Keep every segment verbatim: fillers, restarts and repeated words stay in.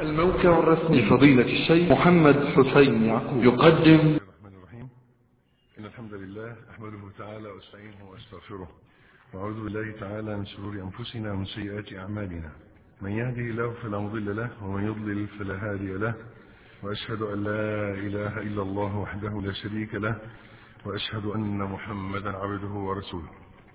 الموقع الرسمي لفضيلة الشيخ محمد حسين يعقوب يقدم. الرحمن الرحيم. إن الحمد لله أحمده تعالى واستعينه واستغفره، وأعوذ بالله تعالى من شرور أنفسنا ومن سيئات أعمالنا. من يهده الله فلا مضل له، ومن يضلل فلا هادي له، وأشهد أن لا إله إلا الله وحده لا شريك له، وأشهد أن محمدا عبده ورسوله.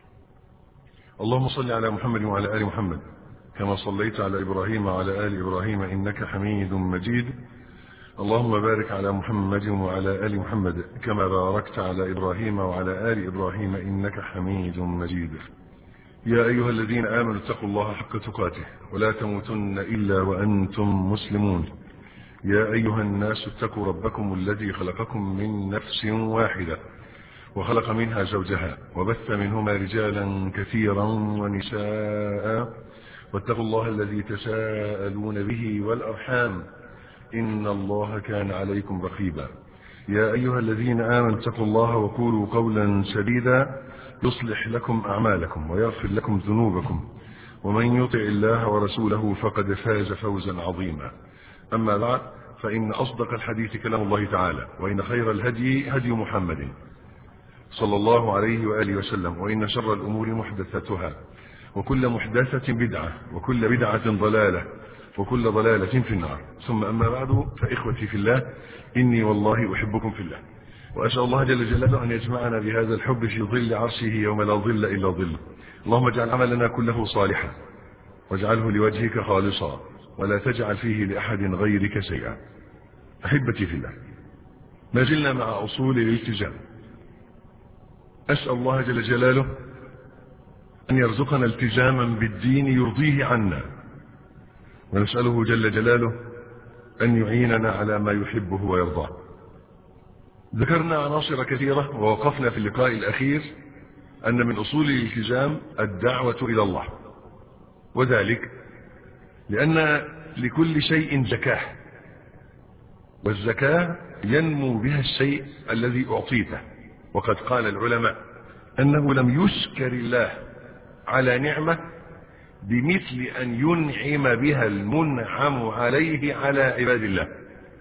اللهم صل على محمد وعلى آل محمد كما صليت على إبراهيم وعلى آل إبراهيم إنك حميد مجيد. اللهم بارك على محمد وعلى آل محمد كما باركت على إبراهيم وعلى آل إبراهيم إنك حميد مجيد. يا أيها الذين آمنوا اتقوا الله حق تقاته ولا تموتن إلا وأنتم مسلمون. يا أيها الناس اتقوا ربكم الذي خلقكم من نفس واحدة وخلق منها زوجها وبث منهما رجالا كثيرا ونساء، واتقوا الله الذي تساءلون به والأرحام إن الله كان عليكم رقيبا. يا أيها الذين آمنوا اتقوا الله وقولوا قولا سديدا يصلح لكم أعمالكم ويغفر لكم ذنوبكم، ومن يطع الله ورسوله فقد فاز فوزا عظيما. أما بعد، فإن أصدق الحديث كلام الله تعالى، وإن خير الهدي هدي محمد صلى الله عليه وآله وسلم، وإن شر الأمور محدثاتها، وكل محدثة بدعة، وكل بدعة ضلالة، وكل ضلالة في النار. ثم أما بعد، فإخوتي في الله، إني والله أحبكم في الله، وأسأل الله جل جلاله أن يجمعنا بهذا الحب في ظل عرشه يوم لا ظل إلا ظله. اللهم اجعل عملنا كله صالحا، واجعله لوجهك خالصا، ولا تجعل فيه لأحد غيرك شيئا. أحبتي في الله، ما زلنا مع أصول الالتزام. أسأل الله جل جلاله أن يرزقنا التزاما بالدين يرضيه عنا، ونسأله جل جلاله أن يعيننا على ما يحبه ويرضاه. ذكرنا عناصر كثيرة، ووقفنا في اللقاء الأخير أن من أصول الالتزام الدعوة إلى الله، وذلك لأن لكل شيء زكاة، والزكاة ينمو بها الشيء الذي أعطيته. وقد قال العلماء أنه لم يشكر الله على نعمة بمثل أن ينعم بها المنعم عليه على عباد الله.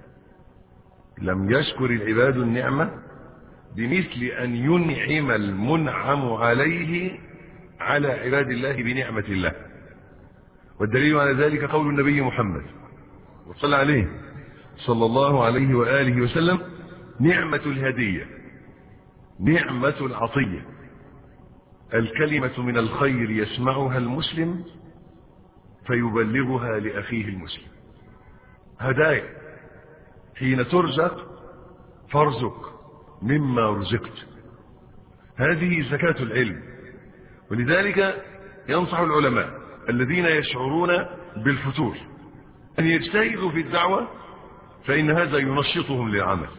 لم يشكر العباد النعمة بمثل أن ينعم المنعم عليه على عباد الله بنعمة الله. والدليل على ذلك قول النبي محمد وصلى عليه صلى الله عليه وآله وسلم: نعمة الهدية، نعمة العطية، الكلمة من الخير يسمعها المسلم فيبلغها لأخيه المسلم. هدايا، حين ترزق فارزق مما رزقت. هذه زكاة العلم. ولذلك ينصح العلماء الذين يشعرون بالفتور أن يجتهدوا في الدعوة، فإن هذا ينشطهم للعمل.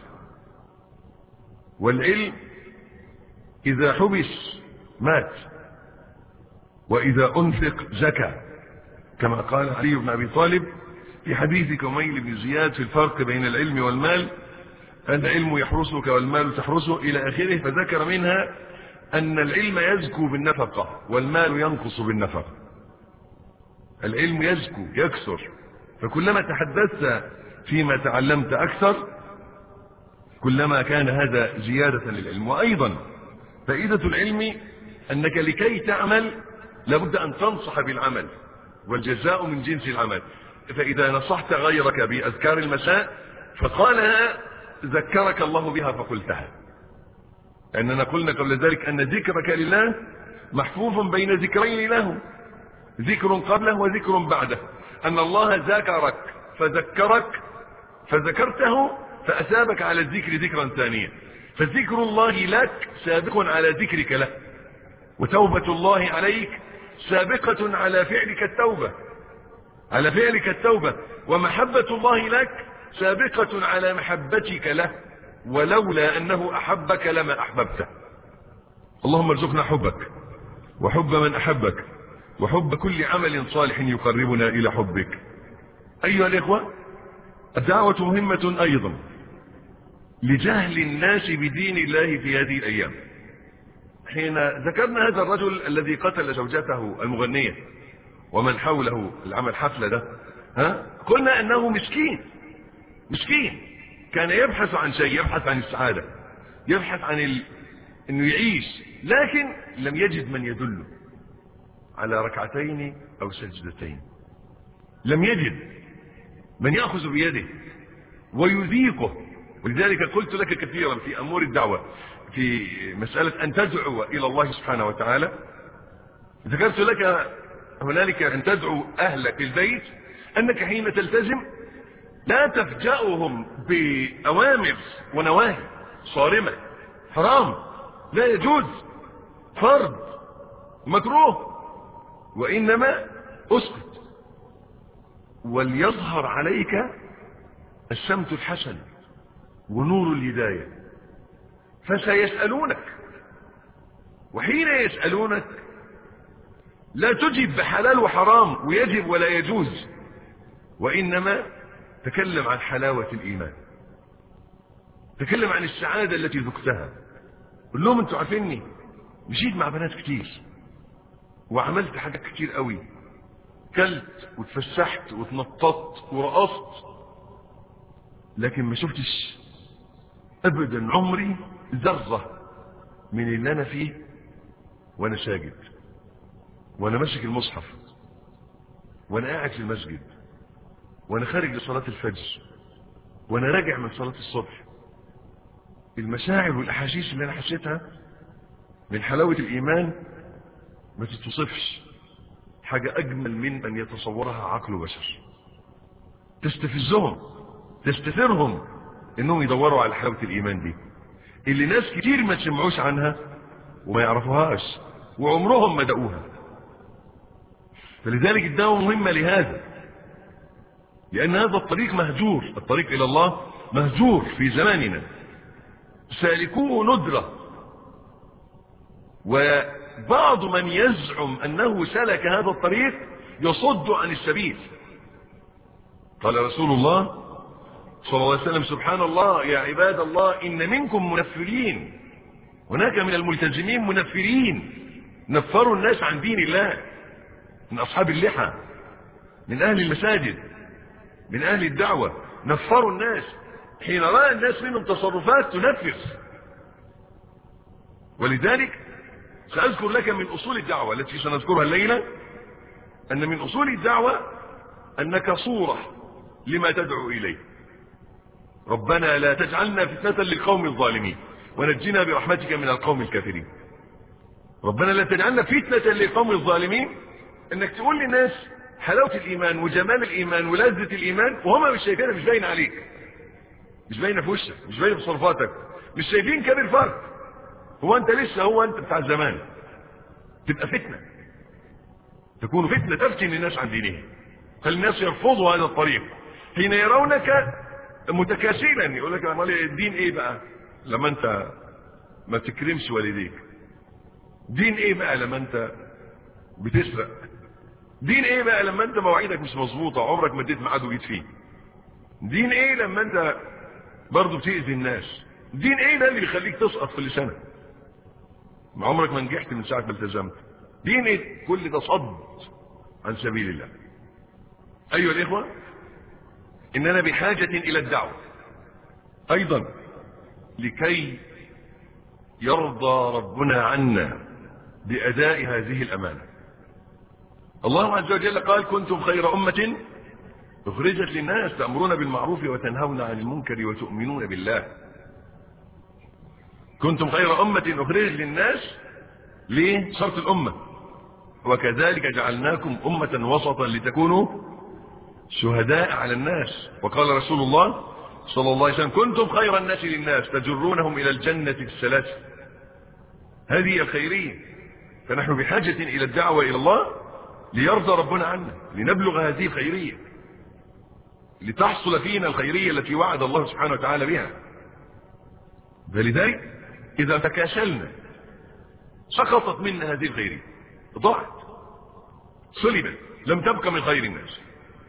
والعلم إذا حبس مات، وإذا أنفق زكى، كما قال علي بن أبي طالب في حديث كميل بن زياد في الفرق بين العلم والمال: العلم يحرسك والمال تحرسه، إلى آخره. فذكر منها أن العلم يزكو بالنفقة، والمال ينقص بالنفقة. العلم يزكو يكثر، فكلما تحدثت فيما تعلمت أكثر كلما كان هذا زيادة للعلم. وأيضا فائدة العلم أنك لكي تعمل لابد أن تنصح بالعمل، والجزاء من جنس العمل. فإذا نصحت غيرك بأذكار المساء فقالها ذكرك الله بها فقلتها. لأننا قلنا قبل ذلك أن ذكرك لله محفوظ بين ذكرين له، ذكر قبله وذكر بعده. أن الله ذكرك فذكرك فذكرته فأثابك على الذكر ذكرا ثانيا. فذكر الله لك سابق على ذكرك له، وتوبة الله عليك سابقة على فعلك التوبة على فعلك التوبة ومحبة الله لك سابقة على محبتك له، ولولا أنه أحبك لما أحببته. اللهم ارزقنا حبك وحب من أحبك وحب كل عمل صالح يقربنا إلى حبك. أيها الإخوة، الدعوة مهمة أيضا لجهل الناس بدين الله في هذه الأيام. حين ذكرنا هذا الرجل الذي قتل زوجته المغنية ومن حوله العمل حفلة ده، ها قلنا أنه مسكين مسكين كان يبحث عن شيء، يبحث عن السعادة، يبحث عن ال... أنه يعيش، لكن لم يجد من يدله على ركعتين أو سجدتين، لم يجد من يأخذ بيده ويذيقه. ولذلك قلت لك كثيرا في أمور الدعوة في مسألة أن تدعو إلى الله سبحانه وتعالى، ذكرت لك هنالك أن تدعو أهلك البيت أنك حين تلتزم لا تفجأهم بأوامر ونواهي صارمة، حرام، لا يجوز، فرض، مكروه، وإنما اسكت وليظهر عليك السمت الحسن ونور الهداية، فسيسألونك، وحين يسألونك لا تجب بحلال وحرام ويجب ولا يجوز، وإنما تكلم عن حلاوة الإيمان، تكلم عن السعادة التي ذقتها. قل لهم انتوا عارفيني مشيت مع بنات كتير وعملت حاجات كتير قوي، كلت وتفسحت وتنططت ورقصت، لكن ما شفتش ابدا عمري ذرة من اللي انا فيه وانا ساجد، وانا ماسك المصحف، وانا قاعد في المسجد، وانا خارج لصلاة الفجر، وانا راجع من صلاة الصبح. المشاعر والاحاسيس اللي انا حسيتها من حلاوة الايمان ما تتوصفش، حاجة اجمل من ان يتصورها عقل بشر، تستفزهم، تستثيرهم انهم يدوروا على حلاوة الايمان دي اللي ناس كتير ما تسمعوش عنها وما يعرفوهاش وعمرهم ما دقوها. فلذلك الدعوة مهمة لهذا، لأن هذا الطريق مهجور، الطريق إلى الله مهجور في زماننا، سالكوه ندرة، وبعض من يزعم أنه سلك هذا الطريق يصد عن السبيل. قال رسول الله صلى الله عليه وسلم: سبحان الله يا عباد الله، إن منكم منفرين، هناك من الملتزمين منفرين، نفروا الناس عن دين الله، من أصحاب اللحى، من أهل المساجد، من أهل الدعوة، نفروا الناس حين رأى الناس منهم تصرفات تنفر. ولذلك سأذكر لك من أصول الدعوة التي سنذكرها الليلة، أن من أصول الدعوة أنك صورة لما تدعو إليه. ربنا لا تجعلنا فتنة للقوم الظالمين ونجنا برحمتك من القوم الكافرين. ربنا لا تجعلنا فتنة للقوم الظالمين، انك تقول للناس حلاوة الايمان وجمال الايمان ولذة الايمان وهم مش شايفينها، مش باينه عليك، مش باينه في وشك، مش باينه في تصرفاتك، مش شايفين كام الفرق. هو انت لسه هو انت بتاع زمان، تبقى فتنة، تكون فتنة تفتن الناس عن دينهم، فالناس يرفضوا هذا الطريق حين يرونك متكاسلا. يقول لك امال الدين ايه بقى لما انت ما تكرمش والديك؟ دين ايه بقى لما انت بتسرق؟ دين ايه بقى لما انت مواعيدك مش مظبوطه، عمرك ما اديت ميعاد وجيت فيه؟ دين ايه لما انت برضه بتأذي الناس؟ دين ايه ده اللي بيخليك تسقط كل سنه؟ ما عمرك ما نجحت من ساعه ما التزمت. دين ايه؟ كل ده صد عن سبيل الله. ايها الاخوه، اننا بحاجه الى الدعوه ايضا لكي يرضى ربنا عنا بأداء هذه الأمانة. الله عز وجل قال: كنتم خير أمة أخرجت للناس تأمرون بالمعروف وتنهون عن المنكر وتؤمنون بالله. كنتم خير أمة أخرجت للناس، ليه؟ شرط الأمة. وكذلك جعلناكم أمة وسطا لتكونوا شهداء على الناس. وقال رسول الله صلى الله عليه وسلم: كنتم خير الناس للناس تجرونهم إلى الجنة الثلاث. هذه الخيرية. فنحن بحاجة إلى الدعوة إلى الله ليرضى ربنا عنا، لنبلغ هذه الخيرية، لتحصل فينا الخيرية التي وعد الله سبحانه وتعالى بها. فلذلك إذا تكاسلنا سقطت منا هذه الخيرية، ضاعت، سلبت، لم تبقى من خير الناس.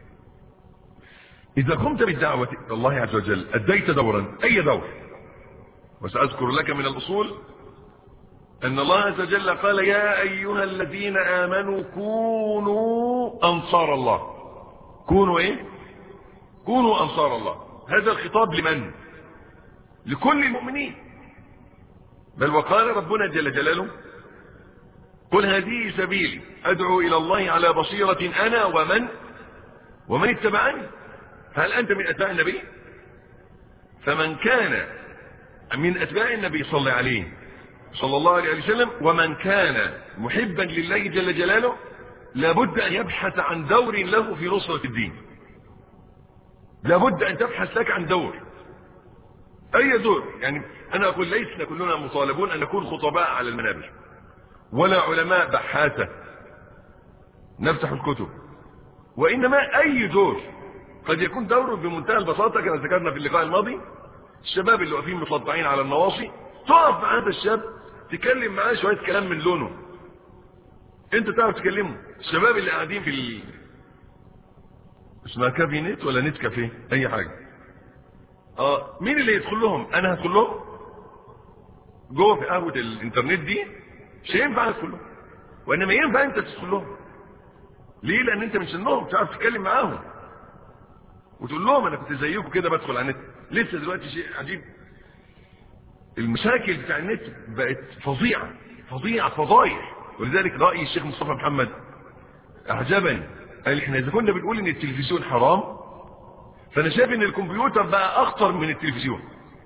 إذا قمت بالدعوة إلى الله عز وجل أديت دورا، أي دور. وسأذكر لك من الأصول أن الله عز وجل قال: يا أيها الذين آمنوا كونوا أنصار الله. كونوا إيه؟ كونوا أنصار الله. هذا الخطاب لمن؟ لكل المؤمنين. بل وقال ربنا جل جلاله قل هذه سبيلي أدعو إلى الله على بصيرة أنا ومن ومن اتبعني. هل أنت من أتباع النبي؟ فمن كان من أتباع النبي صلى عليه صلى الله عليه وسلم ومن كان محبا لله جل جلاله لابد أن يبحث عن دور له في نصرة الدين. لابد أن تبحث لك عن دور، أي دور. يعني أنا أقول ليسنا كلنا مطالبون أن نكون خطباء على المنابر ولا علماء بحاثة نفتح الكتب، وإنما أي دور قد يكون دوره بمنتهى البساطة كما ذكرنا في اللقاء الماضي. الشباب اللي واقفين متلطعين على النواصي، تقف مع هذا الشاب تكلم معاه شوية كلام من لونه انت تعرف تكلمه. الشباب اللي قاعدين في ال... اسمها كابينت ولا نت كافيه اي حاجة، اه مين اللي يدخل لهم؟ انا هدخل لهم جوه في قهوة الانترنت دي؟ مش هينفع ادخل لهم، وانما ينفع انت تدخل لهم. ليه؟ لان انت من سنهم تعرف تتكلم معاهم وتقول لهم انا كنت زيكم كده بدخل على النت. لسه دلوقتي شيء عجيب، المشاكل بتاع النت بقت فظيعة فظيعة فضايح. ولذلك رأي الشيخ مصطفى محمد اعجبني، قال احنا اذا كنا بنقول ان التلفزيون حرام فانا شايف ان الكمبيوتر بقى اخطر من التلفزيون،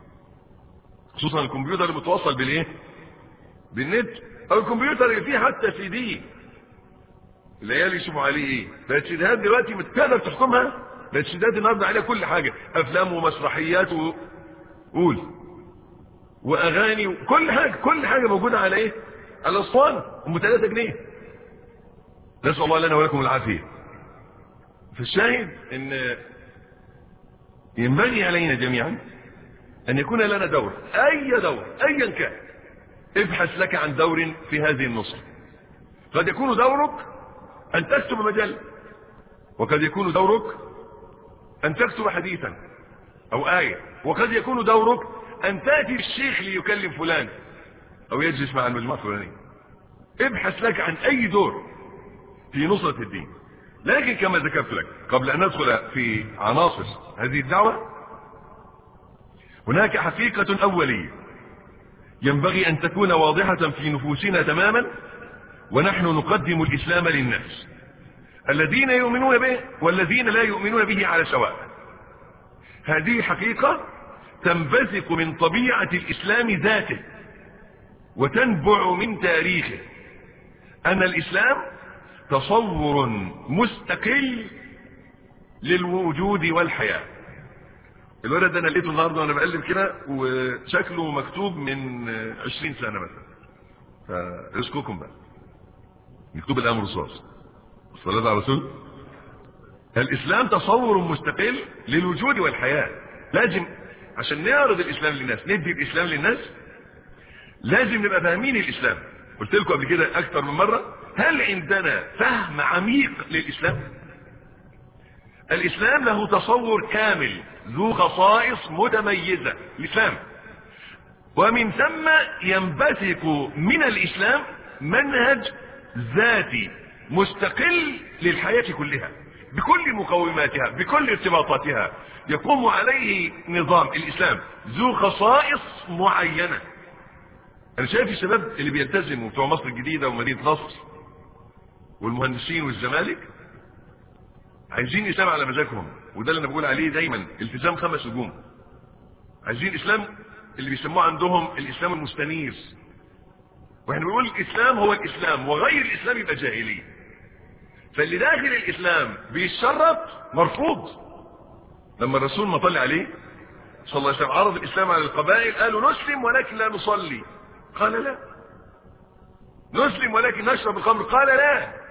خصوصا الكمبيوتر اللي متوصل بالايه؟ بالنت، او الكمبيوتر اللي فيه حتى سي دي العيال يشوفوا عليه ايه. بقت سيديهات دلوقتي تقدر تحكمها، بقت سيديهات النهارده عليها كل حاجه، افلام ومسرحيات وقول واغاني وكل حاجه، كل حاجه موجوده على ايه؟ على الاسطوانه ام ثلاثة جنيه. نسال الله لنا ولكم العافيه. فالشاهد ان ينبغي علينا جميعا ان يكون لنا دور، اي دور ايا كان. ابحث لك عن دور في هذه النصرة. قد يكون دورك ان تكتب مجلة، وقد يكون دورك ان تكتب حديثا او آية، وقد يكون دورك ان تأتي الشيخ ليكلم فلان او يجلس مع المجموعة الفلانية. ابحث لك عن اي دور في نصرة الدين. لكن كما ذكرت لك قبل ان ندخل في عناصر هذه الدعوة، هناك حقيقة اولية ينبغي ان تكون واضحة في نفوسنا تماما ونحن نقدم الاسلام للناس، الذين يؤمنون به والذين لا يؤمنون به على سواء. هذه حقيقة تنبثق من طبيعة الاسلام ذاته وتنبع من تاريخه، ان الاسلام تصور مستقل للوجود والحياة. الولد ده انا لقيته النهارده وانا بقلب كده وشكله مكتوب من عشرين سنة مثلا، فرزقكم بقى مكتوب الامر رصاص. الصلاة على رسول. الاسلام تصور مستقل للوجود والحياة. لازم عشان نعرض الاسلام للناس، ندي الاسلام للناس، لازم نبقى فاهمين الاسلام. قلت لكم قبل كده اكثر من مرة، هل عندنا فهم عميق للاسلام؟ الاسلام له تصور كامل ذو خصائص متميزة الاسلام، ومن ثم ينبثق من الاسلام منهج ذاتي مستقل للحياة كلها بكل مقوماتها بكل ارتباطاتها، يقوم عليه نظام الاسلام ذو خصائص معينة. انا شايف الشباب اللي بيلتزموا بتوع مصر الجديدة ومدينة نصر والمهندسين والزمالك عايزين اسلام على مزاجهم، وده اللي انا بقول عليه دايما التزام خمس نجوم. عايزين اسلام اللي بيسموه عندهم الاسلام المستنير، واحنا بنقول الاسلام هو الاسلام وغير الاسلام يبقى جاهلي. فاللي داخل الاسلام بيتشرط مرفوض. لما الرسول ما طلع عليه صلى الله عليه وسلم عرض الاسلام على القبائل، قالوا نسلم ولكن لا نصلي، قال لا. نسلم ولكن نشرب الخمر، قال لا.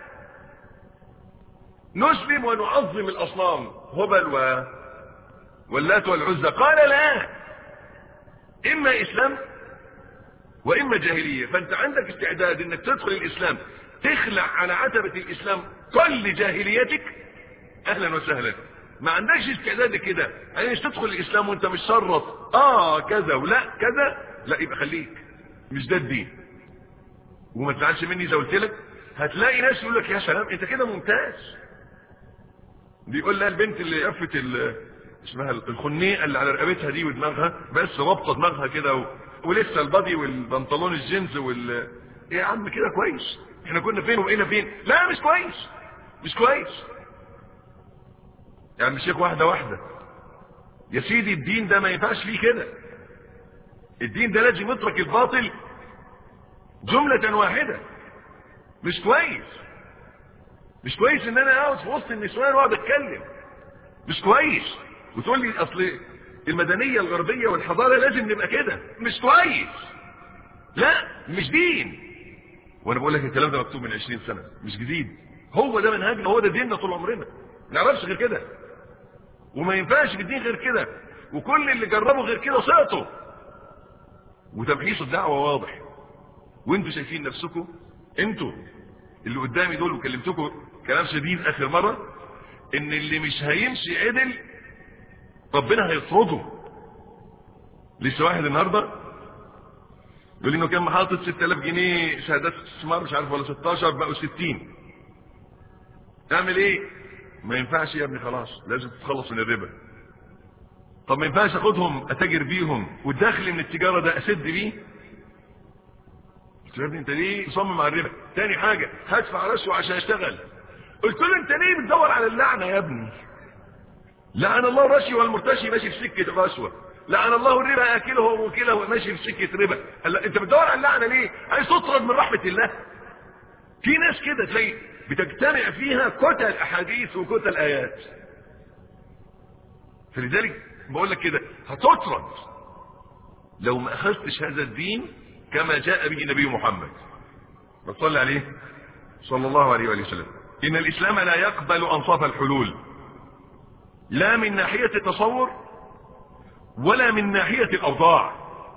نسلم ونعظم الاصنام هبل و... واللات والعزى، قال لا. اما اسلام واما جاهلية. فانت عندك استعداد انك تدخل الاسلام تخلع على عتبة الاسلام كل جاهليتك، اهلا وسهلا. ما عندكش استعداد كده يعني مش تدخل الاسلام وانت مش شرط اه كذا ولا كذا، لا يبقى خليك مش ده الدين. وما تزعلش مني اذا قلت لك هتلاقي ناس يقول لك يا سلام انت كده ممتاز. بيقول لها البنت اللي قفت اسمها الخنيقه اللي على رقبتها دي ودماغها بس رابطه دماغها كده و... ولسه البادي والبنطلون الجينز وال ايه يا عم كده كويس؟ احنا كنا فين وبقينا فين؟ لا مش كويس مش كويس يعني الشيخ واحده واحده يا سيدي. الدين ده ما ينفعش فيه كده. الدين ده لازم يترك الباطل جمله واحده. مش كويس مش كويس ان انا اقعد في وسط النسوان واقعد اتكلم. مش كويس وتقول لي اصل المدنيه الغربيه والحضاره لازم نبقى كده. مش كويس. لا مش دين. وانا بقول لك الكلام ده مكتوب من عشرين سنه مش جديد. هو ده منهجنا هو ده ديننا طول عمرنا. ما نعرفش غير كده وما ينفعش في الدين غير كده. وكل اللي جربوا غير كده سقطوا. وتمحيص الدعوه واضح وانتوا شايفين نفسكم. انتوا اللي قدامي دول وكلمتكم كلام شديد اخر مره ان اللي مش هيمشي عدل ربنا هيطرده. لسه واحد النهارده يقول لي انه كان محاطط ستة آلاف جنيه شهادات استثمار مش عارف ولا ستاشر بقوا ستين. تعمل ايه؟ ما ينفعش يا ابني خلاص لازم تتخلص من الربا. طب ما ينفعش اخدهم اتاجر بيهم والدخل من التجاره ده اسد بيه؟ قلت له يا ابني انت ليه تصمم على الربا؟ تاني حاجه هدفع رشوه عشان اشتغل. قلت له انت ليه بتدور على اللعنه يا ابني؟ لعن الله الرشي والمرتشي ماشي في سكه الرشوه. لعن الله الربا اكله وموكله ماشي في سكه ربا. هلا انت بتدور على اللعنه ليه؟ عايز تطرد من رحمه الله. في ناس كده تلاقي بتجتمع فيها كتل احاديث وكتل ايات. فلذلك بقول لك كده هتطرد لو ما اخذتش هذا الدين كما جاء به النبي محمد صلى عليه صلى الله عليه وسلم. ان الاسلام لا يقبل انصاف الحلول لا من ناحيه التصور ولا من ناحيه الاوضاع.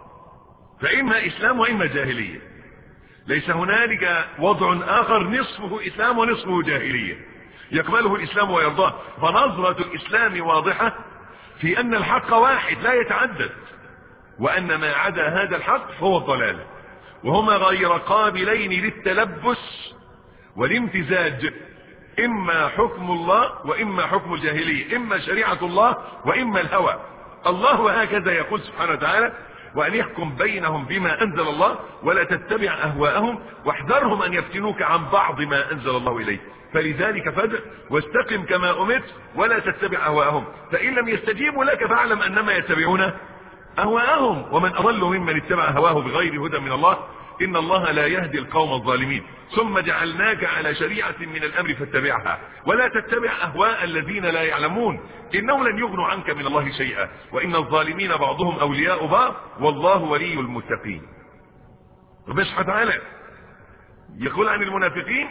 فاما اسلام واما جاهليه. ليس هنالك وضع اخر نصفه اسلام ونصفه جاهليه يقبله الاسلام ويرضاه. فنظره الاسلام واضحه في ان الحق واحد لا يتعدد وان ما عدا هذا الحق فهو الضلال وهما غير قابلين للتلبس والامتزاج. اما حكم الله واما حكم الجاهليه. اما شريعه الله واما الهوى. الله هكذا يقول سبحانه وتعالى وأن يحكم بينهم بما أنزل الله ولا تتبع أهواءهم واحذرهم أن يفتنوك عن بعض ما أنزل الله إليك. فلذلك فادع واستقم كما أمرت ولا تتبع أهواءهم فإن لم يستجيبوا لك فاعلم أنما يتبعون أهواءهم ومن أضل ممن اتبع هواه بغير هدى من الله إن الله لا يهدي القوم الظالمين. ثم جعلناك على شريعة من الأمر فاتبعها ولا تتبع أهواء الذين لا يعلمون إنهم لن يغنوا عنك من الله شيئا وإن الظالمين بعضهم أولياء بعض والله ولي المتقين. ربنا سبحانه وتعالى يقول عن المنافقين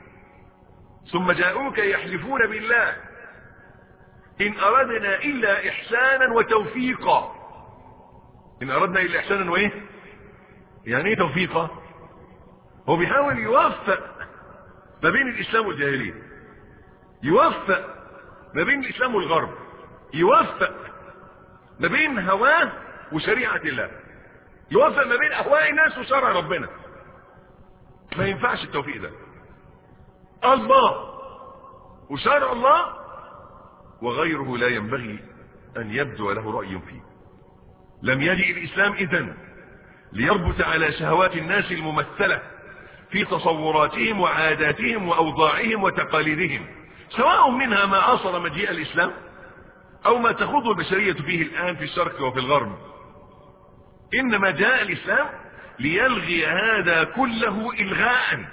ثم جاءوك يحلفون بالله إن أردنا إلا إحسانا وتوفيقا. إن أردنا إلا إحسانا وإيه؟ يعني إيه توفيقا؟ هو بيحاول يوفق ما بين الإسلام والجاهلية. يوفق ما بين الإسلام والغرب. يوفق ما بين هواه وشريعة الله. يوفق ما بين أهواء الناس وشرع ربنا. ما ينفعش التوفيق ده. الله وشرع الله وغيره لا ينبغي أن يبدو له رأي فيه. لم يجئ الإسلام إذن ليربط على شهوات الناس الممثلة في تصوراتهم وعاداتهم وأوضاعهم وتقاليدهم سواء منها ما عاصر مجيء الإسلام أو ما تخوض البشرية فيه الآن في الشرق وفي الغرب. إنما جاء الإسلام ليلغي هذا كله إلغاء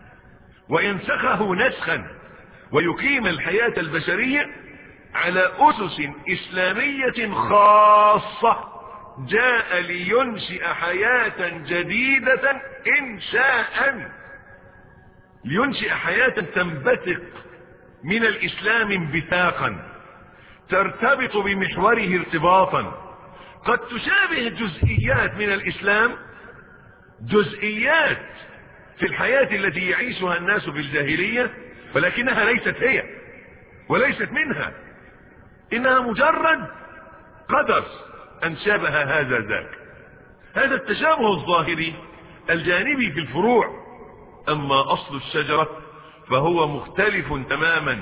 وينسخه نسخا ويقيم الحياة البشرية على أسس إسلامية خاصة. جاء لينشئ حياة جديدة إنشاء لينشئ حياة تنبثق من الإسلام انبثاقا ترتبط بمحوره ارتباطا قد تشابه جزئيات من الإسلام جزئيات في الحياة التي يعيشها الناس في الجاهلية ولكنها ليست هي وليست منها. إنها مجرد قدر أن شابه هذا ذاك. هذا التشابه الظاهري الجانبي في الفروع. أما أصل الشجرة فهو مختلف تماما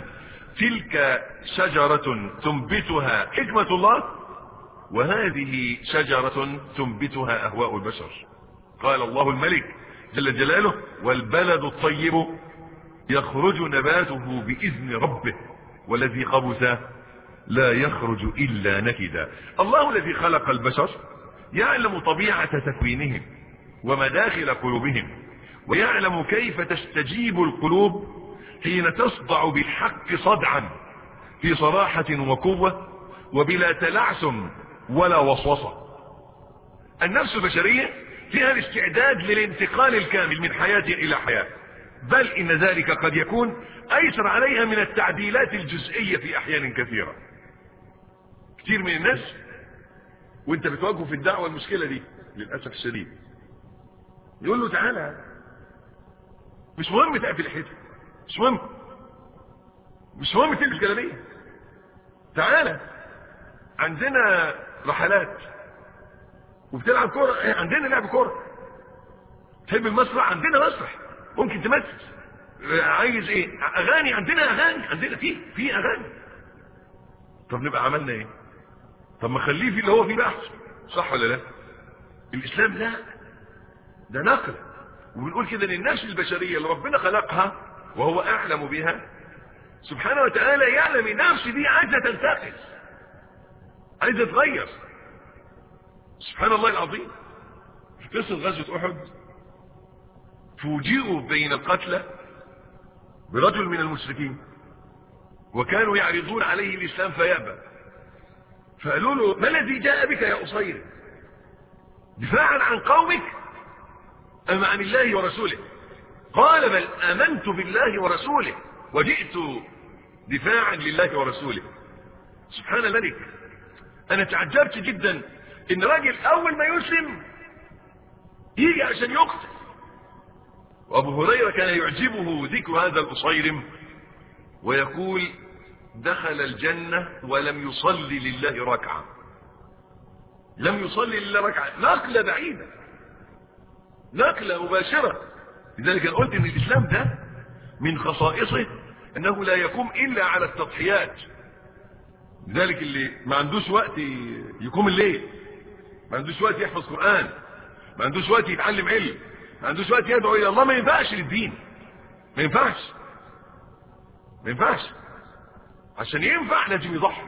تلك شجرة تنبتها حكمة الله، وهذه شجرة تنبتها أهواء البشر. قال الله الملك جل جلاله: والبلد الطيب يخرج نباته بإذن ربه والذي خبث لا يخرج إلا نكدا. الله الذي خلق البشر يعلم طبيعة تكوينهم ومداخل قلوبهم، ويعلم كيف تستجيب القلوب حين تصدع بالحق صدعا في صراحة وقوة وبلا تلعثم ولا وسوسة. النفس البشرية فيها الاستعداد للانتقال الكامل من حياة إلى حياة، بل إن ذلك قد يكون أيسر عليها من التعديلات الجزئية في أحيان كثيرة. كثير من الناس وانت بتواجهه في الدعوة المشكلة دي للأسف الشديد، يقول له تعالى مش مهم تقفل الحيطة، مش مهم مش مهم تلبس جلابية، تعالى عندنا رحلات وبتلعب كورة، عندنا لعب كورة، تحب المسرح عندنا مسرح ممكن تمثل، عايز ايه اغاني عندنا اغاني، عندنا في في اغاني. طب نبقى عملنا ايه؟ طب ما خليه في اللي هو فيه بحث، صح ولا لا؟ الاسلام لا، ده نقل. وبنقول كده ان النفس البشريه اللي ربنا خلقها وهو اعلم بها سبحانه وتعالى يعلم النفس دي عايزه تنتقل، عايزه تغير. سبحان الله العظيم. في قصه غزوه احد فوجئوا بين القتلى برجل من المشركين وكانوا يعرضون عليه الاسلام فيأبى، فقالوا له: ما الذي جاء بك يا أصير؟ دفاعا عن قومك أم عن الله ورسوله؟ قال: بل آمنت بالله ورسوله وجئت دفاعا لله ورسوله. سبحان الملك. أنا تعجبت جدا إن راجل أول ما يسلم يجي عشان يقتل. وأبو هريرة كان يعجبه ذكر هذا الأصيرم ويقول: دخل الجنة ولم يصلي لله ركعة، لم يصلي لله ركعة. نقلة بعيدة، نقلة مباشرة. لذلك أنا قلت إن الإسلام ده من خصائصه أنه لا يقوم إلا على التضحيات. لذلك اللي ما عندوش وقت يقوم الليل، ما عندوش وقت يحفظ قرآن، ما عندوش وقت يتعلم علم، ما عندوش وقت يدعو إلى الله، ما ينفعش للدين، ما ينفعش ما ينفعش. عشان ينفع لازم يضحي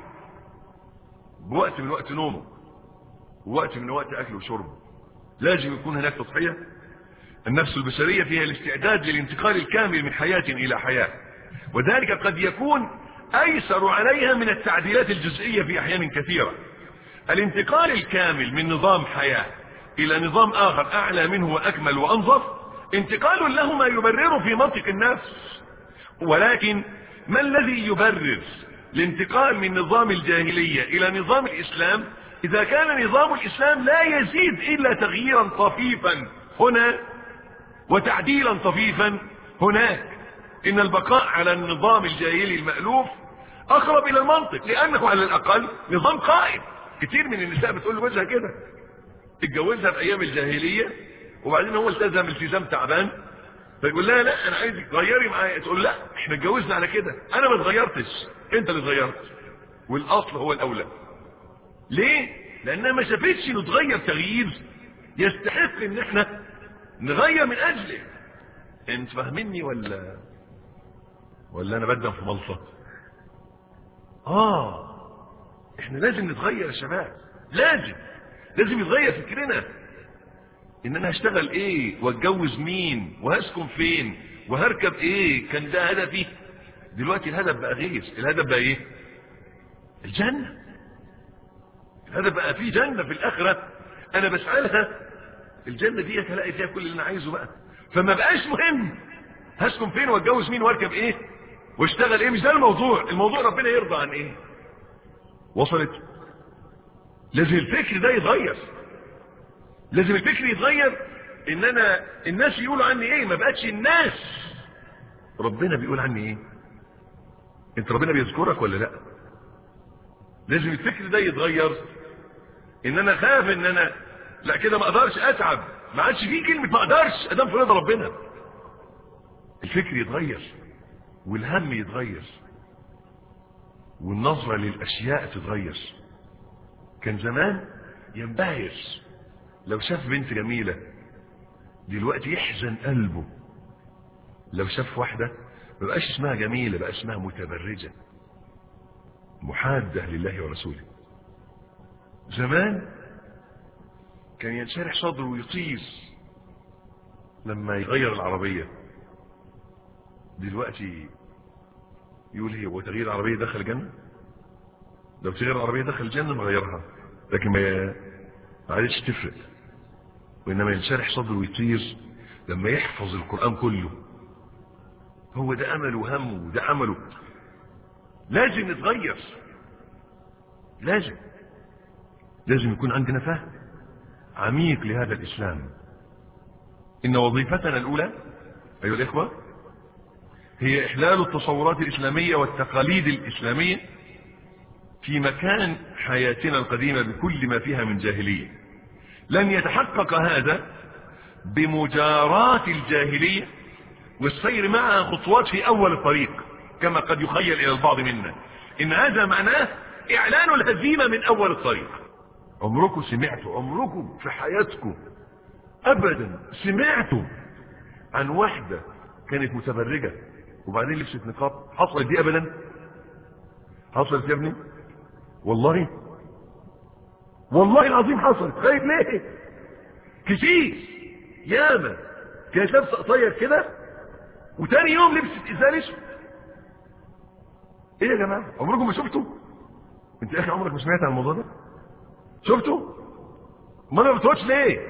بوقت من وقت نومه ووقت من وقت أكله وشربه، لازم يكون هناك تضحية. النفس البشرية فيها الاستعداد للانتقال الكامل من حياة إلى حياة، وذلك قد يكون أيسر عليها من التعديلات الجزئية في أحيان كثيرة. الانتقال الكامل من نظام حياة إلى نظام آخر أعلى منه وأكمل وأنظف انتقال له ما يبرره في منطق النفس، ولكن ما الذي يبرر الانتقال من نظام الجاهلية إلى نظام الإسلام إذا كان نظام الإسلام لا يزيد إلا تغييرا طفيفا هنا وتعديلا طفيفا هناك؟ إن البقاء على النظام الجاهلي المألوف أقرب إلى المنطق، لأنه على الأقل نظام قائم. كتير من النساء بتقول لجوزها كده، اتجوزها في أيام الجاهلية وبعدين هو التزم التزام تعبان، فيقول لها: لا أنا عايزك تغيري معايا. تقول: لا احنا اتجوزنا على كده، أنا ما اتغيرتش، أنت اللي اتغيرت، والأصل هو الأولى. ليه؟ لأنها ما شافتش إنه اتغير تغيير يستحق إن احنا نغير من أجله. أنت فاهميني ولا ولا أنا بدم في ملصة؟ آه احنا لازم نتغير يا شباب، لازم لازم يتغير فكرنا. ان انا هشتغل ايه واتجوز مين وهسكن فين وهركب ايه، كان ده هدفي. دلوقتي الهدف بقى غير، الهدف بقى ايه؟ الجنة. الهدف بقى فيه جنة في الاخرة انا بسعى لها. الجنة دي هلاقي فيها كل اللي انا عايزه بقى، فما بقاش مهم هسكن فين واتجوز مين واركب ايه واشتغل ايه. مش ده الموضوع، الموضوع ربنا يرضى عن ايه. وصلت؟ لازم الفكر ده يتغير، لازم الفكر يتغير. ان انا الناس يقولوا عني ايه، ما بقتش الناس ربنا بيقول عني ايه. انت ربنا بيذكرك ولا لا؟ لازم الفكر ده يتغير. ان انا خاف ان انا لا كده ما اقدرش اتعب، ما عادش فيه كلمه ما اقدرش ادام في رضا ربنا. الفكر يتغير والهم يتغير. والنظرة للأشياء تتغير. كان زمان ينبهر لو شاف بنت جميلة، دلوقتي يحزن قلبه لو شاف واحدة ما بقاش اسمها جميلة، بقى اسمها متبرجة محادة لله ورسوله. زمان كان ينشرح صدره ويطير لما يغير العربية، دلوقتي يقول هي وتغيير العربية دخل الجنة؟ لو تغير العربية دخل الجنة نغيرها، لكن ما عادش تفرق. وإنما ينشرح صدره ويطير لما يحفظ القرآن كله. هو ده أمله وهمه وده عمله. لازم نتغير، لازم لازم يكون عندنا فهم عميق لهذا الإسلام. إن وظيفتنا الأولى أيها الإخوة هي إحلال التصورات الإسلامية والتقاليد الإسلامية في مكان حياتنا القديمة بكل ما فيها من جاهلية. لن يتحقق هذا بمجاراة الجاهلية والسير معها خطوات في أول الطريق كما قد يخيل إلى البعض منا. إن هذا معناه إعلان الهزيمة من أول الطريق. عمركم سمعتوا، عمركم في حياتكم أبدا سمعتوا عن واحدة كانت متبرجة وبعدين لبست نقاب؟ حصلت دي أبدا؟ حصلت يا ابني؟ والله والله العظيم حصلت. خايف ليه؟ كتير ياما كانت لابسه قصير كده وتاني يوم لبست ازاي اسود. ايه يا جماعه؟ عمركم ما شفتوا؟ انت يا اخي عمرك ما سمعت عن الموضوع ده؟ شفتوا؟ ما انا ما بتقولش ليه؟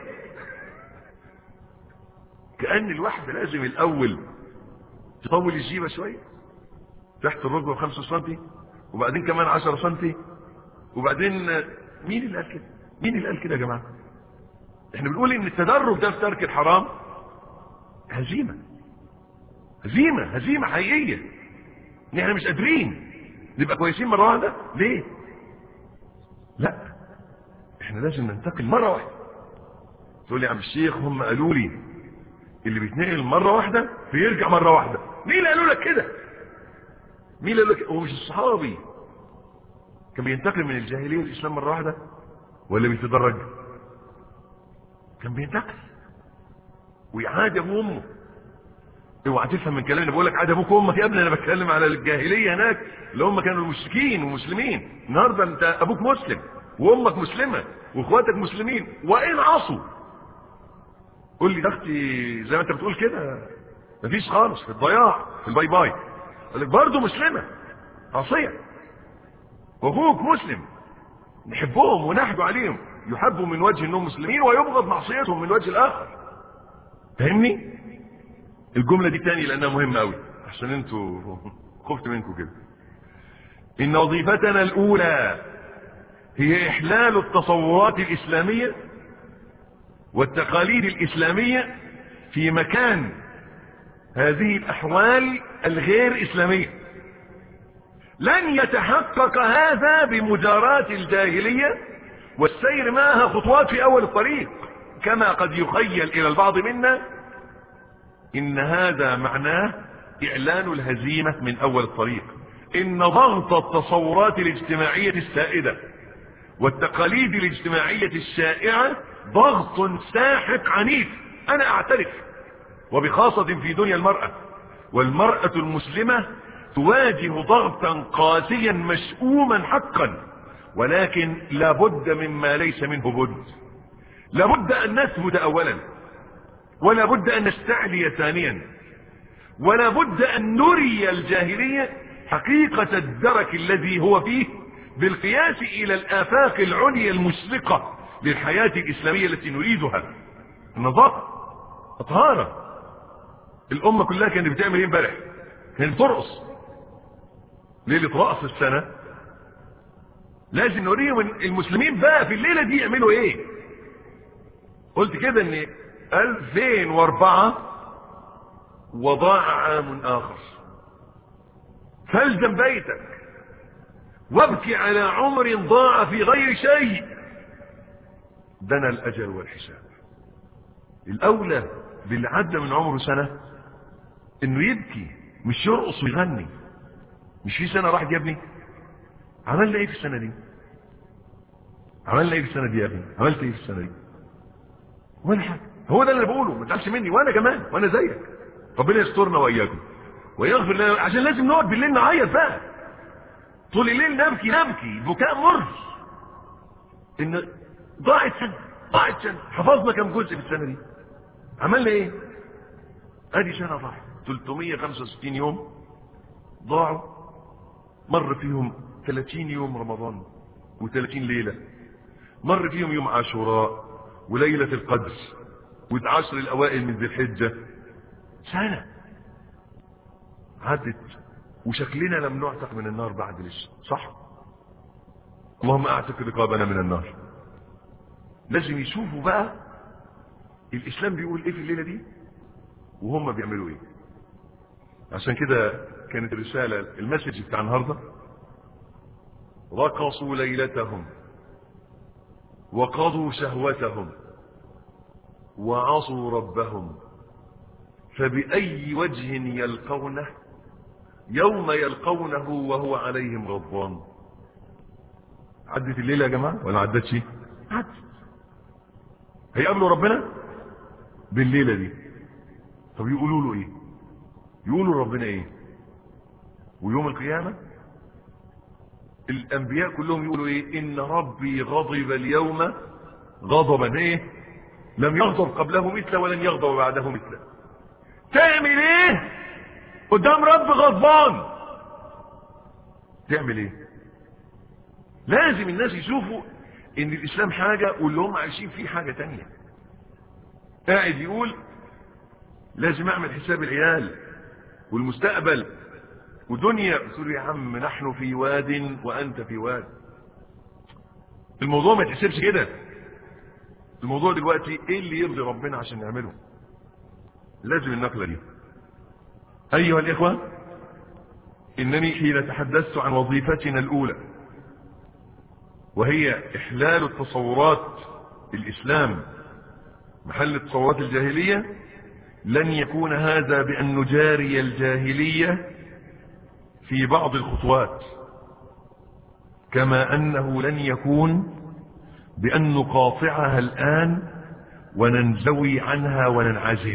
كأن الواحدة لازم الاول تطول الجيبه شويه تحت الركبه بخمسة سنتي وبعدين كمان عشرة سنتي وبعدين مين اللي قال كده؟ مين اللي قال كده يا جماعه؟ احنا بنقول ان التدرج ده في ترك الحرام هزيمه هزيمه هزيمه حقيقيه. ان احنا مش قادرين نبقى كويسين مره واحده. ليه؟ لا احنا لازم ننتقل مره واحده. تقول لي يا عم الشيخ هم قالوا لي اللي بيتنقل مره واحده بيرجع مره واحده. مين اللي قالوا لك كده؟ مين اللي قال لك؟ هو مش الصحابي كان بينتقل من الجاهليه للاسلام مره واحده ولا بيتدرج؟ كان بينتقل ويعاد ابوه وامه. اوعى تفهم من كلامي، انا بقول لك عاد ابوك وامك يا ابني، انا بتكلم على الجاهليه هناك اللي هم كانوا المشركين ومسلمين. النهارده انت ابوك مسلم وامك مسلمه واخواتك مسلمين وان عصوا. قول لي ده اختي زي ما انت بتقول كده مفيش خالص، في الضياع في الباي باي. قال لك برضه مسلمه عصيه واخوك مسلم، نحبهم ونحدوا عليهم، يحبوا من وجه انهم مسلمين ويبغض معصيتهم من وجه الاخر. فاهمني؟ الجمله دي تاني لانها مهمه قوي عشان انتوا خفت منكم كده. ان وظيفتنا الاولى هي احلال التصورات الاسلاميه والتقاليد الاسلاميه في مكان هذه الاحوال الغير اسلاميه. لن يتحقق هذا بمجاراة الجاهلية والسير معها خطوات في اول الطريق كما قد يخيل الى البعض منا. ان هذا معناه اعلان الهزيمة من اول الطريق. ان ضغط التصورات الاجتماعية السائدة والتقاليد الاجتماعية الشائعة ضغط ساحق عنيف، انا اعترف، وبخاصة في دنيا المرأة. والمرأة المسلمة تواجه ضغطا قاسيا مشؤوما حقا، ولكن لابد مما ليس منه بد. لابد ان نثبت اولا، ولا بد ان نستعلي ثانيا، ولا بد ان نري الجاهلية حقيقة الدرك الذي هو فيه بالقياس الى الافاق العليا المشرقة للحياة الاسلامية التي نريدها. النظافة، الطهارة. الامة كلها كانت بتعمل ايه امبارح؟ كانت بترقص ليلة رأس السنة. لازم نوريهم المسلمين بقى في الليلة دي يعملوا ايه. قلت كده ان ألفين واربعة وضاع عام اخر. فالزم بيتك وابكي على عمر ضاع في غير شيء. دنا الاجل والحساب. الاولى باللي عدى من عمره سنة انه يبكي مش يرقص ويغني. مش في سنة راحت يا ابني؟ عملنا ايه في السنة دي؟ عملنا ايه في السنة دي يا اخي؟ عملت ايه في السنة دي؟ ولا حاجة. هو ده اللي بقوله، ما تزعلش مني، وانا كمان وانا زيك. ربنا يسترنا واياكم ويغفر لنا، عشان لازم نقعد بالليل نعيط بقى طول الليل، نبكي نبكي بكاء مر ان ضاعت سنة ضاعت سنة. حفظنا كم جزء في السنة دي؟ عملنا ايه؟ ادي سنة ضاعت، ثلاثمية وخمسة وستين يوم ضاعوا، مر فيهم ثلاثين يوم رمضان وثلاثين ليلة، مر فيهم يوم عاشوراء وليلة القدر والعشر الاوائل من ذي الحجة. سنة عدت وشكلنا لم نعتق من النار بعد لسه، صح؟ اللهم اعتق رقابنا من النار. لازم يشوفوا بقى الاسلام بيقول ايه في الليلة دي وهم بيعملوا ايه. عشان كده كانت الرسالة المسج بتاع النهاردة: رقصوا ليلتهم وقضوا شهوتهم وعصوا ربهم، فبأي وجه يلقونه يوم يلقونه وهو عليهم غضبان. عدت الليلة يا جماعة ولا عدتش؟ عدت. هيقابلوا ربنا بالليلة دي. طب يقولوا له ايه؟ يقولوا ربنا ايه؟ ويوم القيامة الانبياء كلهم يقولوا ايه؟ ان ربي غضب اليوم غضبا ايه لم يغضب قبله مثله ولن يغضب بعده مثله. تعمل ايه قدام رب غضبان؟ تعمل ايه؟ لازم الناس يشوفوا ان الاسلام حاجة واللي هم عايشين فيه حاجة تانية. قاعد يقول لازم اعمل حساب العيال والمستقبل ودنيا. قلت له يا عم نحن في واد وانت في واد. الموضوع ما يتحسبش كده. الموضوع دلوقتي ايه اللي يرضي ربنا عشان نعمله. لازم النقلة دي. ايها الاخوة، انني حين تحدثت عن وظيفتنا الاولى وهي احلال التصورات الاسلام محل التصورات الجاهلية، لن يكون هذا بأن نجاري الجاهلية في بعض الخطوات، كما أنه لن يكون بأن نقاطعها الآن وننزوي عنها وننعزل.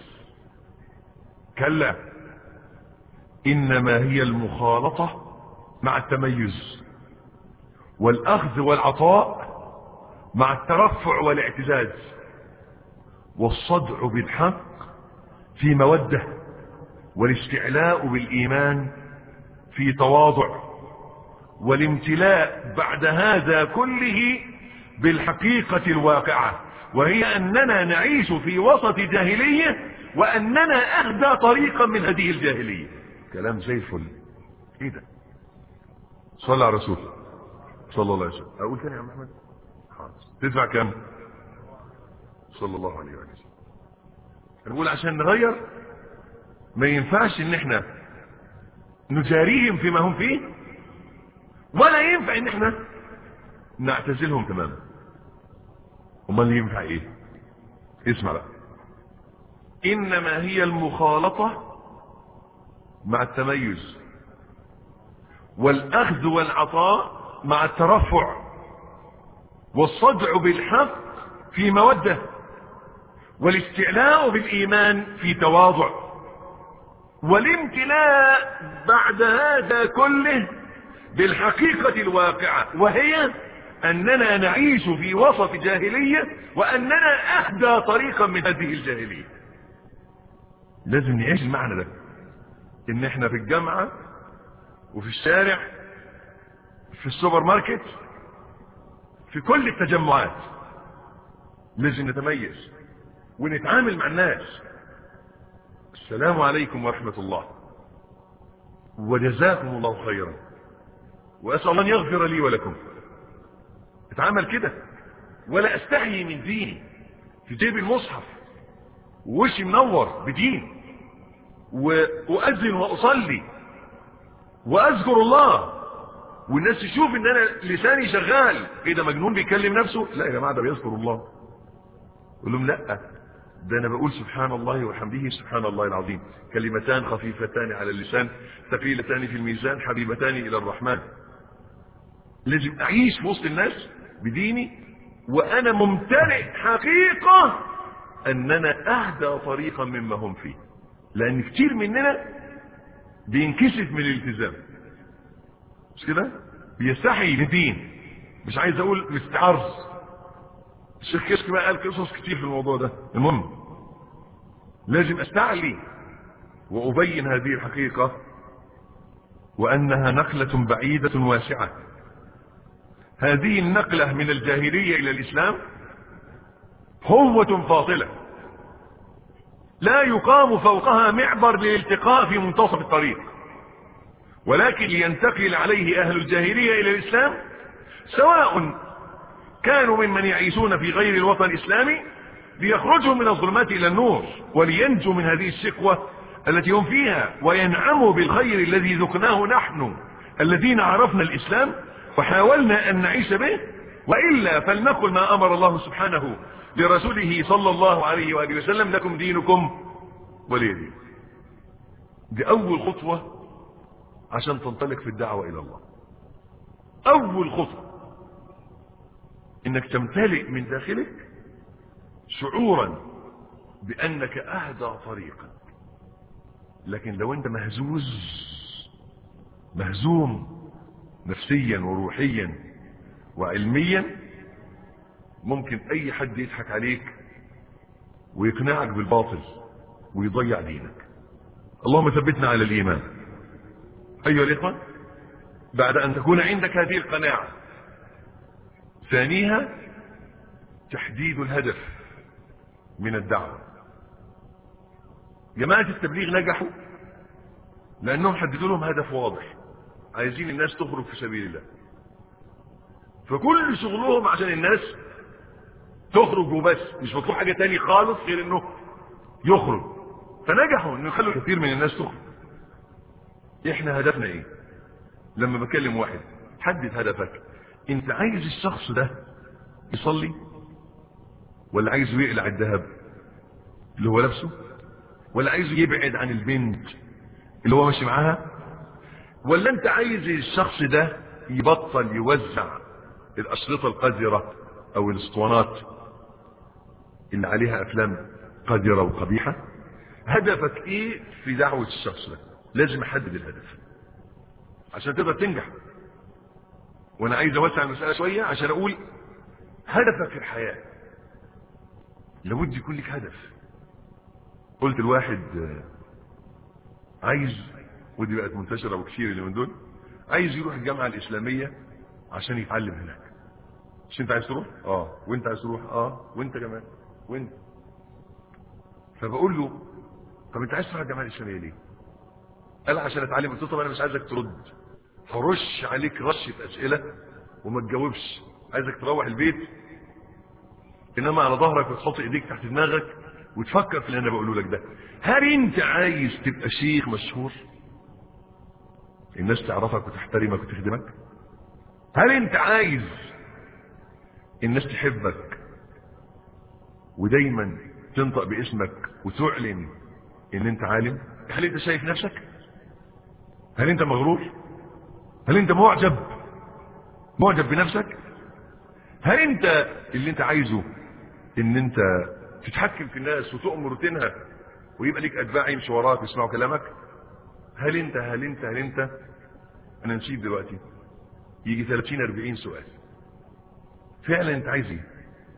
كلا، إنما هي المخالطة مع التميز والأخذ والعطاء مع الترفع والاعتزاز، والصدع بالحق في مودة، والاستعلاء بالإيمان في تواضع، والامتلاء بعد هذا كله بالحقيقة الواقعة، وهي أننا نعيش في وسط جاهلية وأننا أهدى طريقا من هذه الجاهلية. كلام زي الفل. ايه ده؟ صلى على رسول صلى الله عليه وسلم. اقول تاني يا عم احمد؟ حاضر. تدفع كم؟ صلى الله عليه وسلم. نقول عشان نغير ما ينفعش ان احنا نجاريهم فيما هم فيه، ولا ينفع ان احنا نعتزلهم تماما. امال اللي ينفع ايه؟ اسمع بقى. انما هي المخالطة مع التميز والاخذ والعطاء مع الترفع، والصدع بالحق في مودة، والاستعلاء بالإيمان في تواضع، والامتلاء بعد هذا كله بالحقيقة الواقعة، وهي أننا نعيش في وسط جاهلية وأننا أهدى طريقا من هذه الجاهلية. لازم نعيش المعنى ده، إن احنا في الجامعة وفي الشارع في السوبر ماركت في كل التجمعات لازم نتميز ونتعامل مع الناس. السلام عليكم ورحمة الله وجزاكم الله خيرا، وأسأل الله أن يغفر لي ولكم. اتعامل كده، ولا أستحيي من ديني، في جيب المصحف ووشي منور بدين، وأذن وأصلي وأذكر الله، والناس تشوف ان انا لساني شغال. ايه ده مجنون بيكلم نفسه؟ لا يا جماعه ده بيذكر الله. قول لهم لا، ده انا بقول سبحان الله وحمده سبحان الله العظيم، كلمتان خفيفتان على اللسان ثقيلتان في الميزان حبيبتان الى الرحمن. لازم اعيش في وسط الناس بديني وانا ممتلئ حقيقة اننا اهدى طريقا مما هم فيه. لان كتير مننا بينكسف من الالتزام، مش كده؟ بيستحي لدين، مش عايز اقول مستعرض. الشيخ كشك بقى قال قصص كتير في الموضوع ده. المهم لازم استعلي وابين هذه الحقيقة وانها نقلة بعيدة واسعة. هذه النقلة من الجاهلية الى الاسلام هوة فاصلة لا يقام فوقها معبر للالتقاء في منتصف الطريق، ولكن لينتقل عليه اهل الجاهلية الى الاسلام سواء كانوا ممن يعيشون في غير الوطن الاسلامي ليخرجوا من الظلمات الى النور ولينجوا من هذه الشقوة التي هم فيها وينعموا بالخير الذي ذقناه نحن الذين عرفنا الاسلام وحاولنا ان نعيش به. وإلا فلنقل ما امر الله سبحانه لرسوله صلى الله عليه وآله وسلم: لكم دينكم ولي دين. دي اول خطوة عشان تنطلق في الدعوة الى الله. اول خطوة انك تمتلئ من داخلك شعورا بانك اهدى طريقا. لكن لو انت مهزوز مهزوم نفسيا وروحيا وعلميا ممكن اي حد يضحك عليك ويقنعك بالباطل ويضيع دينك. اللهم ثبتنا على الايمان. ايها الاخوة، بعد ان تكون عندك هذه القناعة، ثانيها تحديد الهدف من الدعوة. جماعة التبليغ نجحوا لانهم حددوا لهم هدف واضح: عايزين الناس تخرج في سبيل الله. فكل شغلهم عشان الناس تخرج وبس، مش مطلوب حاجة تاني خالص غير انه يخرج. فنجحوا انه يخلوا كثير من الناس تخرج. احنا هدفنا ايه؟ لما بكلم واحد حدد هدفك. انت عايز الشخص ده يصلي ولا عايزه يقلع الذهب اللي هو لابسه، ولا عايزه يبعد عن البنت اللي هو ماشي معاها، ولا انت عايز الشخص ده يبطل يوزع الاشرطة القذرة او الاسطوانات اللي عليها افلام قذرة وقبيحة؟ هدفك ايه في دعوة الشخص ده؟ لازم احدد الهدف عشان تقدر تنجح. وانا عايز اوسع المسألة شوية عشان اقول هدفك في الحياة لابد يكون لك هدف. قلت الواحد عايز، ودي بقت منتشرة وكثير اللي من دول، عايز يروح الجامعة الاسلامية عشان يتعلم هناك. مش انت عايز تروح؟ اه. وانت عايز تروح؟ اه. وانت كمان؟ وانت. فبقول له طب انت عايز تروح الجامعة الاسلامية ليه؟ قال عشان اتعلم. قلت له طب انا مش عايزك ترد، هرش عليك رشة اسئلة وما تجاوبش، عايزك تروح البيت انما على ظهرك وتحط ايديك تحت دماغك وتفكر في اللي انا بقوله لك ده. هل انت عايز تبقى شيخ مشهور الناس تعرفك وتحترمك وتخدمك؟ هل انت عايز الناس تحبك ودايما تنطق باسمك وتعلن ان انت عالم؟ هل انت شايف نفسك؟ هل انت مغرور؟ هل انت معجب معجب بنفسك؟ هل انت اللي انت عايزه ان انت تتحكم في الناس وتؤمر وتنهى ويبقى ليك اتباع يمشوا وراك ويسمعوا كلامك؟ هل انت هل انت هل انت انا نسيت دلوقتي يجي ثلاثين أربعين سؤال. فعلا انت عايز ايه؟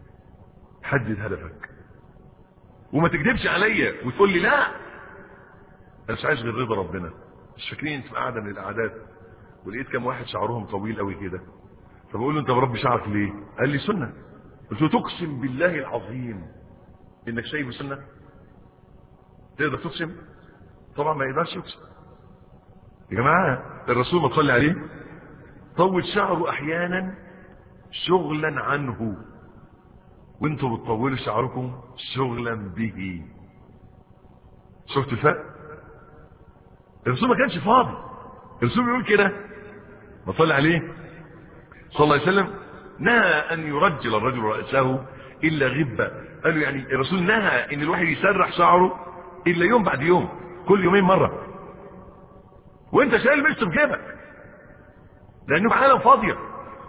حدد هدفك وما تكذبش عليا وتقول لي لا انا مش عايز غير رضا ربنا. مش فاكرين انت في قاعده من القعدات ولقيت كام واحد شعرهم طويل قوي كده، فبقول له انت بربي شعرك ليه؟ قال لي سنه. قلت له تقسم بالله العظيم انك شايف سنه؟ تقدر تقسم؟ طبعا ما يقدرش يقسم. يا جماعه الرسول ما تصلي عليه طول شعره احيانا شغلا عنه، وانتوا بتطولوا شعركم شغلا به. شفت الفرق؟ الرسول ما كانش فاضي. الرسول بيقول كده ما صلى عليه صلى الله عليه وسلم نهى ان يرجل الرجل رأسه الا غبة. قالوا يعني الرسول نهى ان الواحد يسرح شعره الا يوم بعد يوم، كل يومين مرة، وانت شايل مشط في جيبك لانه عالم فاضية.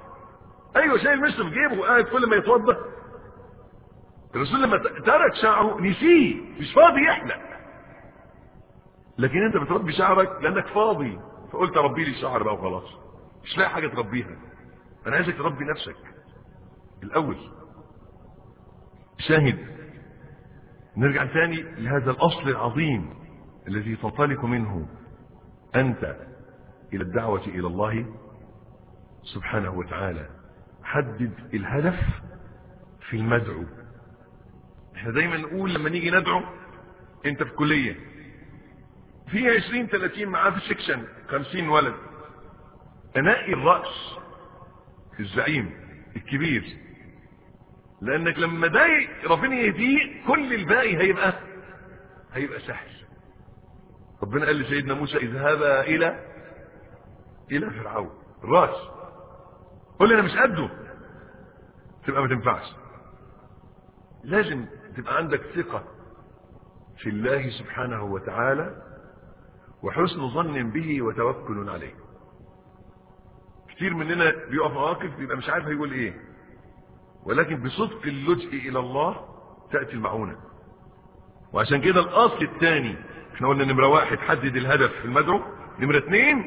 ايوه شايل مشط في جيبه وقاعد كل ما يتوضا. الرسول لما ترك شعره نسيه، مش فاضي يحلق. لكن انت بتربي شعرك لانك فاضي، فقلت اربي لي شعر بقى وخلاص، مش لاقي حاجه تربيها. انا عايزك تربي نفسك الاول. شاهد، نرجع ثاني لهذا الاصل العظيم الذي تنطلق منه انت الى الدعوه الى الله سبحانه وتعالى. حدد الهدف في المدعو. احنا دايما نقول لما نيجي ندعو، انت في كليه فيها عشرين ثلاثين معاه في السكشن خمسين ولد، انقي الرأس الزعيم الكبير، لانك لما ده ربنا يهديه كل الباقي هيبقى هيبقى سهل. ربنا قال لسيدنا موسى اذهبا الى الى فرعون الراس، قول لي انا مش قده، تبقى ما تنفعش. لازم تبقى عندك ثقة في الله سبحانه وتعالى وحسن ظن به وتوكل عليه. كتير مننا بيقف مواقف بيبقى مش عارف هيقول ايه، ولكن بصدق اللجئ الى الله تأتي المعونة. وعشان كده الاصل الثاني احنا قلنا نمرة واحد حدد الهدف في المدعو، نمرة اثنين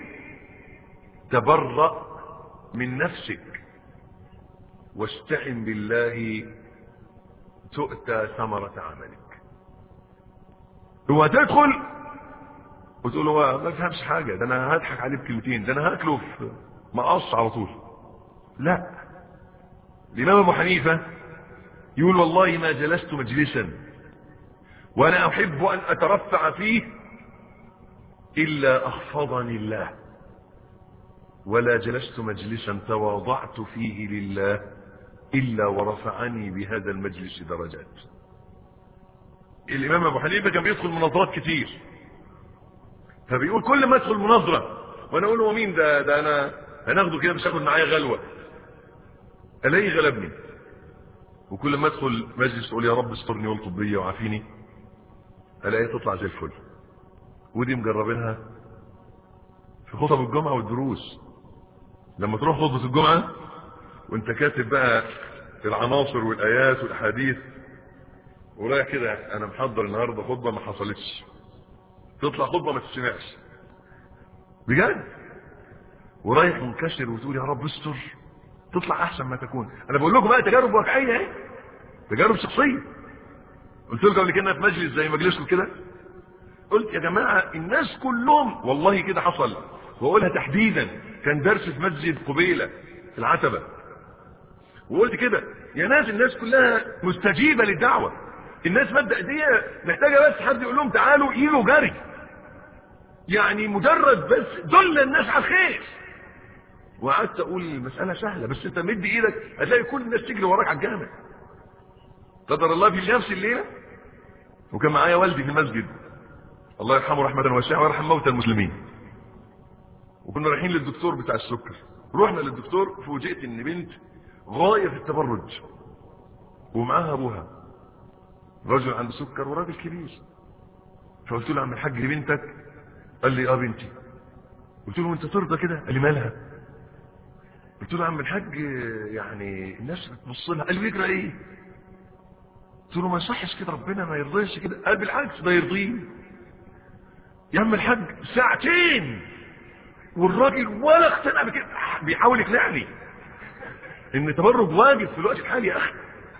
تبرأ من نفسك واستعن بالله تؤتى ثمرة عملك. هو تدخل وتقول هو ما فهمش حاجة، ده انا هضحك عليه بكلمتين، ده انا هاكله في مقص على طول. لا، الامام ابو حنيفة يقول والله ما جلست مجلسا وانا احب ان اترفع فيه الا اخفضني الله، ولا جلست مجلسا تواضعت فيه لله الا ورفعني بهذا المجلس درجات. الامام ابو حنيفة كان بيدخل مناظرات كتير، فبيقول كل ما ادخل مناظرة وانا اقول له مين ده ده انا هناخده كده مش هاخد معايا غلوة، الاقيه غلبني. وكل ما ادخل مجلس اقول يا رب استرني والطف بيا وعافيني، الاقيه تطلع زي الفل. ودي مجربينها في خطب الجمعة والدروس. لما تروح خطبة الجمعة وانت كاتب بقى العناصر والايات والاحاديث ورايح كده انا محضر النهارده خطبة ما حصلتش، تطلع خطبة ما تسمعش بجد، ورايح منكسر وتقول يا رب استر، تطلع احسن ما تكون. انا بقول لكم بقى تجارب واقعيه اهي، تجارب شخصيه. قلت لكم قبل كده في مجلس زي مجلسكم كده، قلت يا جماعه الناس كلهم والله كده حصل، واقولها تحديدا كان درس في مسجد قبيله في العتبه، وقلت كده يا ناس الناس كلها مستجيبه للدعوه، الناس مادة ايديها محتاجه بس حد يقول لهم تعالوا يجوا جري، يعني مجرد بس دل الناس على الخير. وقعدت اقول المساله سهله، بس انت مد ايدك هتلاقي كل الناس تجري وراك على الجامع. قدر الله في نفس الليله وكان معايا والدي في المسجد الله يرحمه رحمه واسعه ويرحم موتى المسلمين، وكنا رايحين للدكتور بتاع السكر. رحنا للدكتور فوجئت ان بنت غايه في التبرج ومعاها ابوها رجل عنده سكر وراجل كبير. فقلت له عم الحاج لبنتك؟ قال لي اه بنتي. قلت له انت ترضى كده؟ قال لي مالها؟ قلت له عم الحاج يعني الناس بتبص لها. قال لي يجرى ايه؟ قلت له ما يصحش كده، ربنا ما يرضيش كده. قال بالعكس ده يرضيه يا عم الحاج. ساعتين والراجل ولا اقتنع بكده، بيحاول يقنعني ان تبرج واجب في الوقت الحالي يا اخي.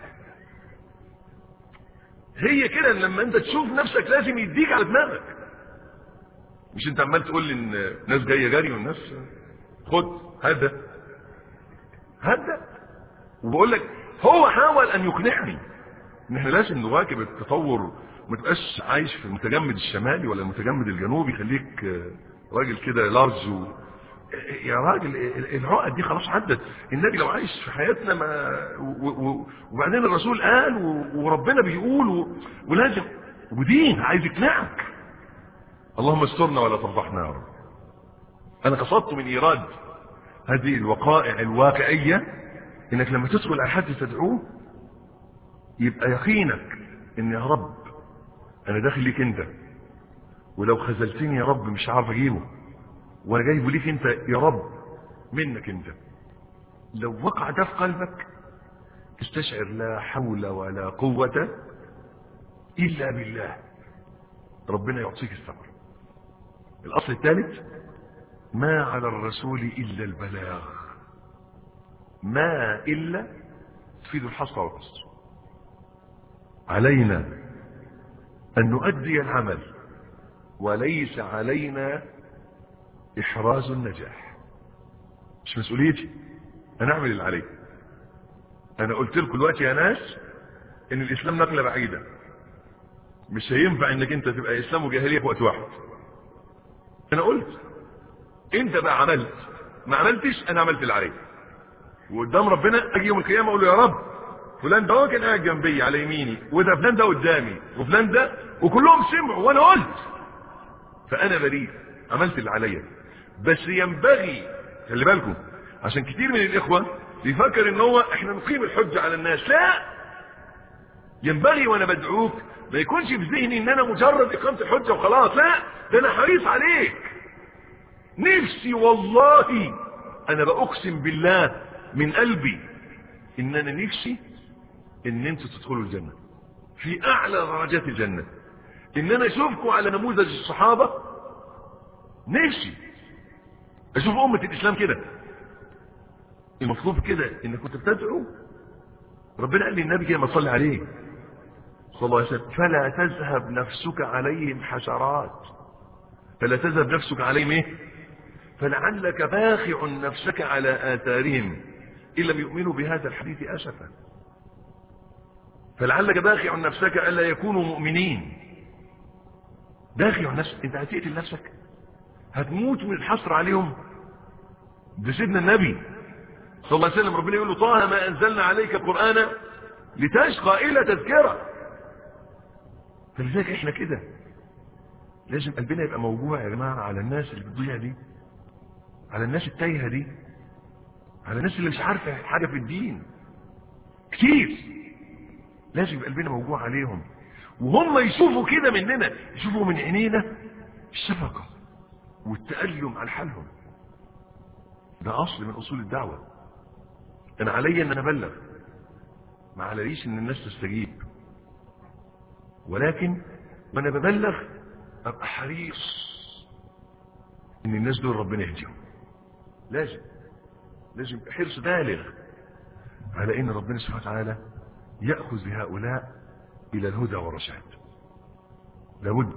هي كده لما انت تشوف نفسك لازم يديك على دماغك، مش انت عمال تقول لي ان ناس جايه جري والناس خد هدا هدا. وبقول لك هو حاول ان يقنعني ان احنا لازم نواكب التطور، ما تبقاش عايش في المتجمد الشمالي ولا المتجمد الجنوبي، خليك راجل كده لارج و... يا راجل العقد دي خلاص عدت. النبي لو عايش في حياتنا ما و... و... وبعدين الرسول قال و... وربنا بيقول و... ولازم ودين عايز يقنعك. اللهم استرنا ولا تفضحنا يا رب. انا قصدت من ايراد هذه الوقائع الواقعيه انك لما تدخل على حد تدعوه يبقى يقينك ان يا رب انا داخل ليك انت، ولو خذلتني يا رب مش عارف اجيبه، وانا جايبه ليك انت يا رب منك انت. لو وقع ده في قلبك استشعر لا حول ولا قوة إلا بالله، ربنا يعطيك الثمر. الأصل الثالث: ما على الرسول إلا البلاغ. ما إلا تفيد الحصر والقصر. علينا أن نؤدي العمل وليس علينا إحراز النجاح. مش مسؤوليتي أنا أعمل اللي علي. أنا قلت لكم دلوقتي يا ناس إن الإسلام نقلة بعيدة، مش هينفع إنك أنت تبقى إسلام وجاهلية في وقت واحد. أنا قلت أنت بقى عملت ما عملتش، أنا عملت اللي علي، وقدام ربنا أجي يوم القيامة أقول له يا رب فلان ده هو كان قاعد جنبي على يميني، وده فلان ده قدامي، وفلان ده، وكلهم سمعوا وانا قلت، فانا بريء، عملت اللي عليا. بس ينبغي، خلي بالكم، عشان كتير من الاخوه بيفكر ان هو احنا نقيم الحجه على الناس. لا، ينبغي وانا بدعوك ما يكونش في ذهني ان انا مجرد اقامه الحجه وخلاص. لا، ده انا حريص عليك. نفسي والله، انا باقسم بالله من قلبي ان انا نفسي ان انتوا تدخلوا الجنة في اعلى درجات الجنة، ان انا اشوفكم على نموذج الصحابة. نفسي اشوف امة الاسلام كده. المطلوب كده انك كنت بتدعو ربنا قال لي النبي كما صلى عليه صلى الله عليه وسلم: فلا تذهب نفسك عليهم حسرات. فلا تذهب نفسك عليهم ايه؟ فلعلك باخع نفسك على آثارهم ان لم يؤمنوا بهذا الحديث اسفا. فلعلك باخع نفسك الا يكونوا مؤمنين. باخع نفسك، انت هتقتل نفسك، هتموت من الحسر عليهم. ده سيدنا النبي صلى الله عليه وسلم ربنا يقول له: طه ما انزلنا عليك قرانا لتشقى الا تذكره. فلذلك احنا كده لازم قلبنا يبقى موجوع يا جماعه على الناس اللي بتضيع دي، على الناس التايهه دي، على الناس اللي مش عارفه حاجه في الدين كتير. لازم يبقى قلبنا موجوع عليهم، وهم يشوفوا كده مننا، يشوفوا من عينينا الشفقه والتألم على حالهم. ده اصل من اصول الدعوه. انا علي ان انا ابلغ، ما عليش ان الناس تستجيب، ولكن وانا ببلغ ابقى حريص ان الناس دول ربنا يهديهم. لازم لازم حرص بالغ على ان ربنا سبحانه وتعالى يأخذ بهؤلاء الى الهدى والرشاد. لابد.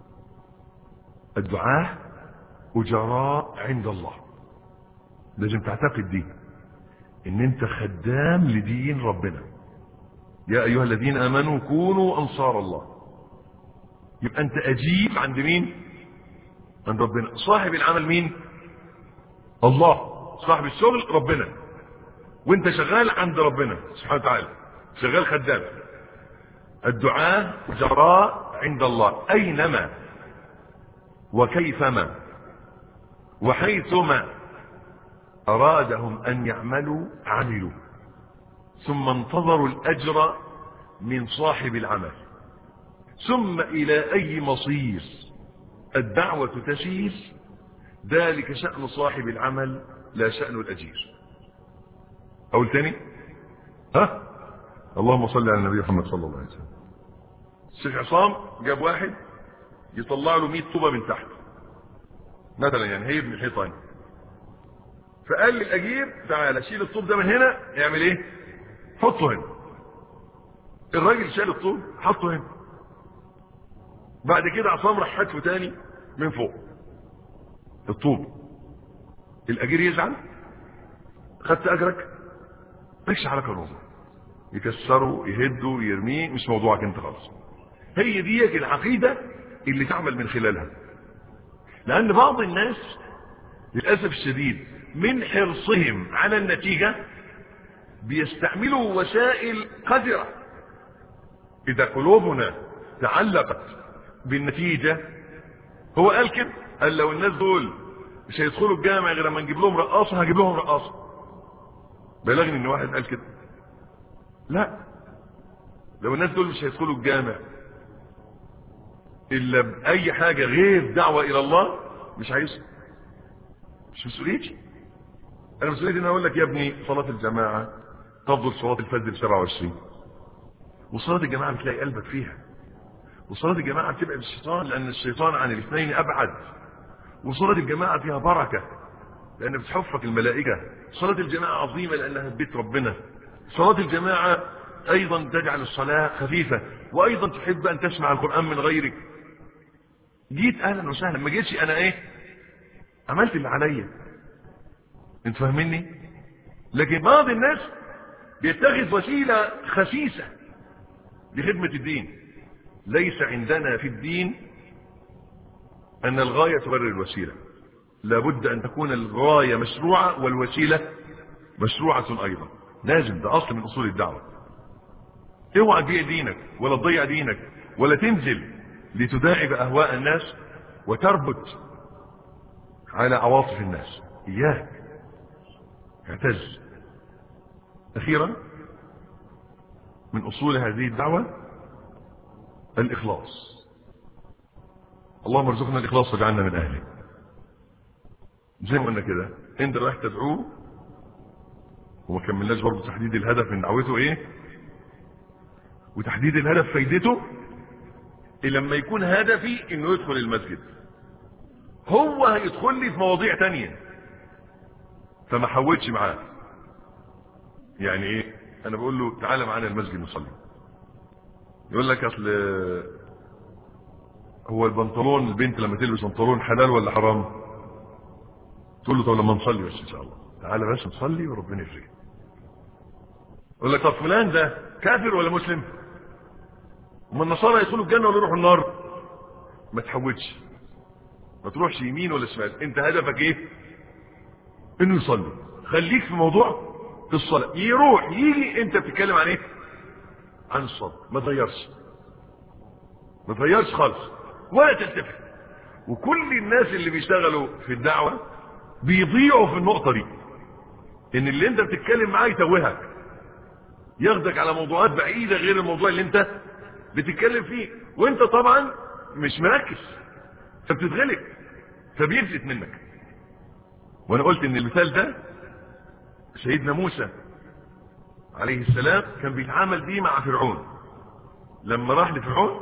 الدعاة اجراء عند الله. لازم تعتقد دي، ان انت خدام لدين ربنا. يا ايها الذين امنوا كونوا انصار الله. يبقى انت اجيب عند مين؟ عند ربنا. صاحب العمل مين؟ الله. صاحب الشغل ربنا، وانت شغال عند ربنا سبحانه وتعالى، شغال خدام. الدعاة جراء عند الله اينما وكيفما وحيثما ارادهم ان يعملوا عملوا، ثم انتظروا الاجر من صاحب العمل. ثم الى اي مصير الدعوة تسير، ذلك شأن صاحب العمل لا شأن الاجير. اقول تاني؟ ها؟ اللهم صل على النبي محمد صلى الله عليه وسلم. الشيخ عصام جاب واحد يطلع له مية طوبة من تحت مثلا، يعني هيبني حيطان، فقال للاجير: تعالى شيل الطوب ده من هنا، يعمل ايه؟ حطه هنا. الراجل شال الطوب حطه هنا. بعد كده عصام راح حدفه تاني من فوق الطوب. الاجير يزعل؟ خدت اجرك؟ مالكش علاقه بالموضوع. يكسره يهده يرميه، مش موضوعك انت خالص. هي دي العقيده اللي تعمل من خلالها. لان بعض الناس للاسف الشديد من حرصهم على النتيجه بيستعملوا وسائل قذره. اذا قلوبنا تعلقت بالنتيجه، هو قال كده، قال لو الناس دول مش هيدخلوا الجامع غير لما نجيب لهم رقاصه هجيب لهم رقاصه. بلغني ان واحد قال كده. لا، لو الناس دول مش هيدخلوا الجامع الا باي حاجه غير دعوه الى الله، مش عايز، مش مسؤوليتي. انا مسؤوليتي ان اقول لك يا ابني صلاة الجماعة تفضل صلاة الفجر ب سبعة وعشرين، وصلاة الجماعة بتلاقي قلبك فيها، وصلاة الجماعة بتبعد الشيطان لان الشيطان عن الاثنين ابعد، وصلاة الجماعة فيها بركة لان بتحفك الملائكة، صلاة الجماعة عظيمة لانها بيت ربنا، صلاة الجماعة ايضا تجعل الصلاة خفيفة، وايضا تحب ان تسمع القرآن من غيرك. جيت اهلا وسهلا، ما جيتش انا ايه عملت اللي عليا، انت فاهميني؟ لكن بعض الناس بيتخذ وسيلة خسيسة لخدمة الدين. ليس عندنا في الدين ان الغاية تبرر الوسيلة، لابد ان تكون الغاية مشروعة والوسيلة مشروعة ايضا، لازم، ده اصل من اصول الدعوة. اوعى تبيع دينك ولا تضيع دينك ولا تنزل لتداعب اهواء الناس وتربط على عواطف الناس، اياك اعتز. اخيرا من اصول هذه الدعوة الاخلاص. اللهم ارزقنا الاخلاص واجعلنا من اهله. زي ما قلنا كده، انت رايح تدعوه وما كملناش برضه تحديد الهدف من دعوته ايه، وتحديد الهدف فايدته لما يكون هدفي انه يدخل المسجد، هو هيدخل لي في مواضيع تانية فما حاولش معاه. يعني ايه؟ انا بقول له تعالى معانا المسجد نصلي، يقول لك اصل هو البنطلون البنت لما تلبس بنطلون حلال ولا حرام؟ تقول له طب لما نصلي بس ان شاء الله، تعالى بس نصلي وربنا يفرج. يقول لك طب فلان ده كافر ولا مسلم؟ وما النصارى يدخلوا الجنه ولا يروحوا النار؟ ما تحوتش، ما تروحش يمين ولا شمال، انت هدفك ايه؟ انه يصلي. خليك في موضوع في الصلاه، يروح يجي انت بتتكلم عن ايه؟ عن الصلاه. ما تغيرش، ما تغيرش خالص ولا تلتفت. وكل الناس اللي بيشتغلوا في الدعوه بيضيعوا في النقطه دي، ان اللي انت بتتكلم معاه يتوهك، ياخدك على موضوعات بعيده غير الموضوع اللي انت بتتكلم فيه، وانت طبعا مش مركز فبتتغلب فبيفلت منك. وانا قلت ان المثال ده سيدنا موسى عليه السلام كان بيتعامل بيه مع فرعون لما راح لفرعون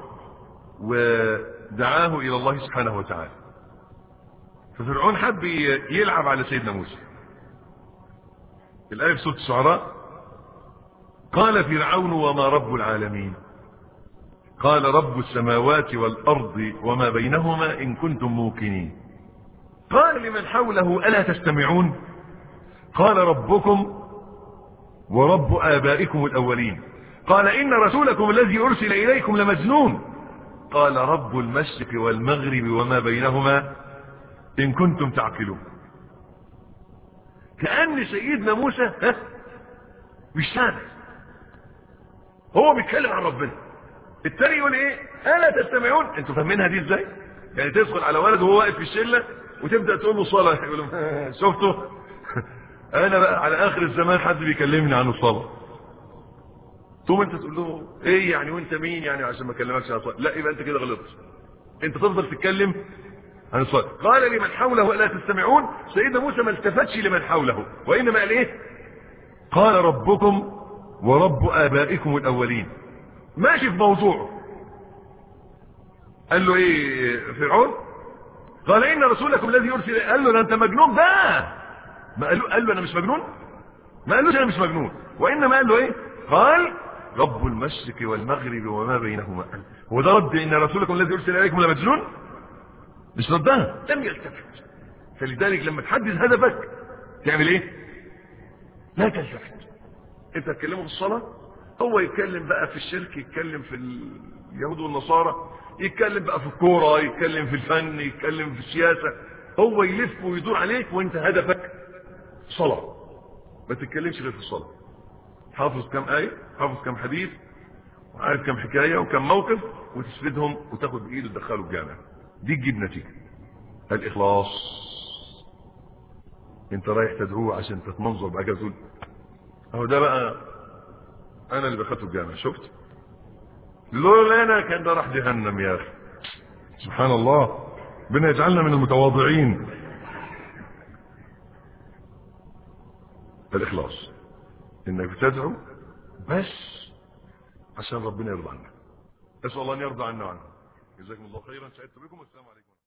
ودعاه الى الله سبحانه وتعالى، ففرعون حب يلعب على سيدنا موسى. الآية في سورة الشعراء: قال فرعون وما رب العالمين قال رب السماوات والأرض وما بينهما إن كنتم موقنين. قال لمن حوله ألا تستمعون قال ربكم ورب آبائكم الأولين قال إن رسولكم الذي أرسل إليكم لمجنون قال رب المشرق والمغرب وما بينهما إن كنتم تعقلون. كأن سيدنا موسى ها مش سامع، هو بيتكلم عن ربنا، التاني يقول ايه؟ الا تستمعون. انتوا فاهمينها دي ازاي؟ يعني تدخل على ولد وهو واقف في الشله وتبدا تقول له صلاه، يقول له شفتوا انا بقى على اخر الزمان حد بيكلمني عن الصلاه، ثم انت تقول له ايه يعني وانت مين يعني عشان ما اكلمكش عن الصلاه؟ لا، يبقى انت كده غلطت، انت تفضل تتكلم عن الصلاه. قال لمن حوله الا تستمعون. سيدنا موسى ما التفتش لمن حوله، وانما قال ايه؟ قال ربكم ورب آبائكم الأولين. ماشي في موضوعه. قال له ايه فرعون؟ قال إن رسولكم الذي يرسل. قال له انت مجنون بقى. ما قال له قال له انا مش مجنون؟ ما قالوش انا مش مجنون، وانما قال له ايه؟ قال رب المشرق والمغرب وما بينهما. هو ده رد ان رسولكم الذي يرسل اليكم لمجنون؟ مش ردها، لم يلتفت. فلذلك لما تحدد هدفك تعمل ايه؟ لا تلتفت. انت تكلمه في الصلاة، هو يتكلم بقى في الشرك، يتكلم في اليهود والنصارى، يتكلم بقى في الكورة، يتكلم في الفن، يتكلم في السياسة، هو يلف ويدور عليك وانت هدفك صلاة. ما تتكلمش غير في الصلاة. حافظ كم آية، حافظ كم حديث، وعارف كم حكاية وكم موقف، وتسردهم وتاخد بإيده تدخله الجامع. دي تجيب نتيجة. الإخلاص. انت رايح تدعوه عشان تتمنظر بقى تقول اهو ده بقى انا اللي دخلته الجامع، شفت؟ لولا انا كان ده راح جهنم يا اخي. سبحان الله، ربنا يجعلنا من المتواضعين. الإخلاص، إنك بتدعو بس عشان ربنا يرضى عنك. أسأل الله أن يرضى عنا وعنكم. جزاكم الله خيرا. سعدت بكم. والسلام عليكم.